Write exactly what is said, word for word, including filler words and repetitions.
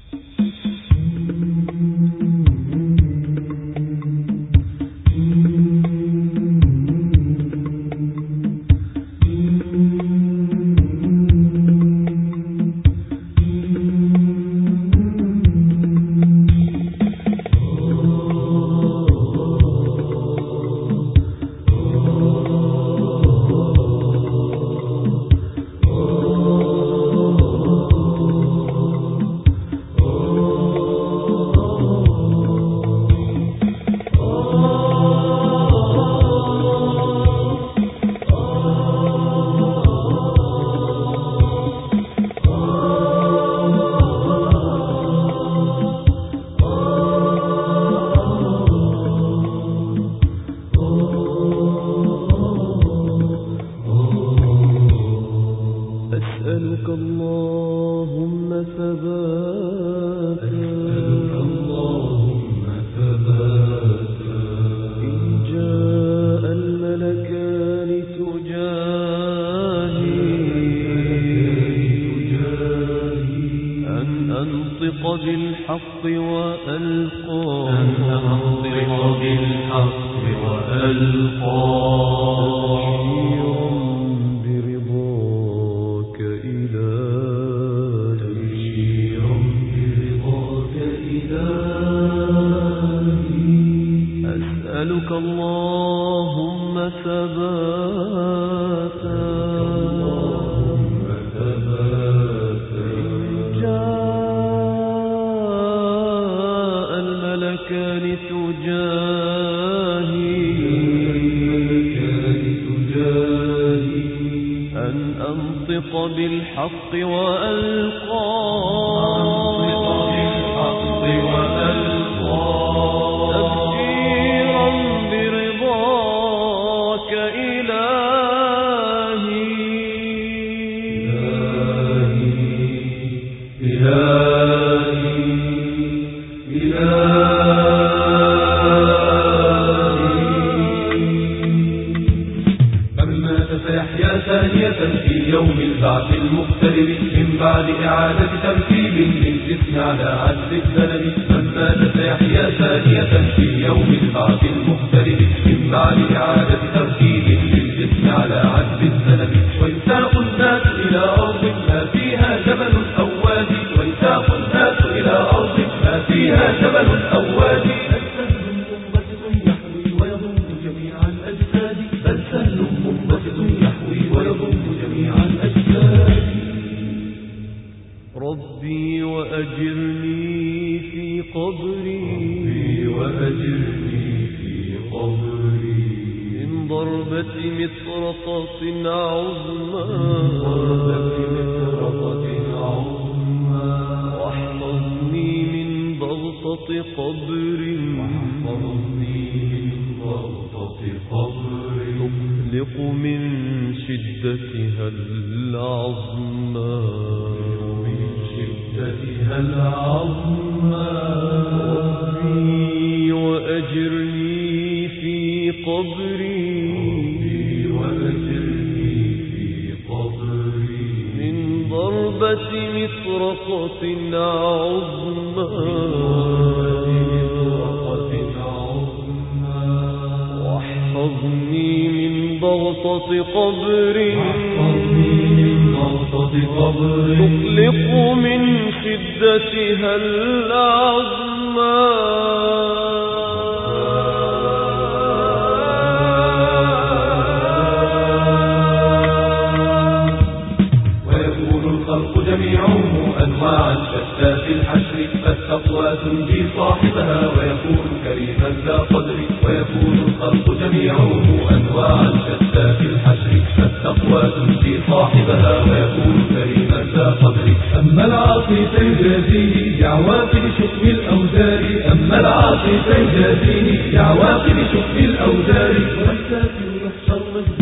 أسألك اللهم ثباتا أسألك اللهم ثباتا إن جاء الملكان تجاهي أن أنطق بالحق وألقى أن أنطق بالحق وألقى أسألك اللهم ثباتا إن جاء الملكان تجاهي أن أنطق بالحق وألقى في يوم البعث المقترب من بعد إعادة ترتيب للجسم على عدل الزلم. من مات سيحيا ثانية في يوم البعث المقترب من بعد إعادة ترتيب للجسم على عدل الزلم. ويساق الناس إلى أرض ما فيها جبل أو وادي ويساق الناس إلى أرض ما فيها جبل أو وادي. ربي وأجرني في قبري ربي وأجرني في قبري من ضربة مطرقة عظمى واحفظني من ضغطة قبر تقلق من شدتها العظمى العظمى. ربي وأجرني في قبري ربي وأجرني في قبري من ضربة مطرقة عظمى واحفظني من ضغطة قبر تقلق من شدتها العظمى. ويكون الخلق جميعهم أنواعا شتى في الحشر فالتقوى تنجي صاحبها ويكون كريما ذا قدر. ويكون الخلق جميعهم أنواعا شتى في الحشر فالتقوى تنجي صاحبها ويكون كريما ذا قدر. أما العاصي فيجازيه بعواقب شؤم الأوزار. أما العاصي فيجازيه بعواقب شؤم الأوزار. والكافر يحشر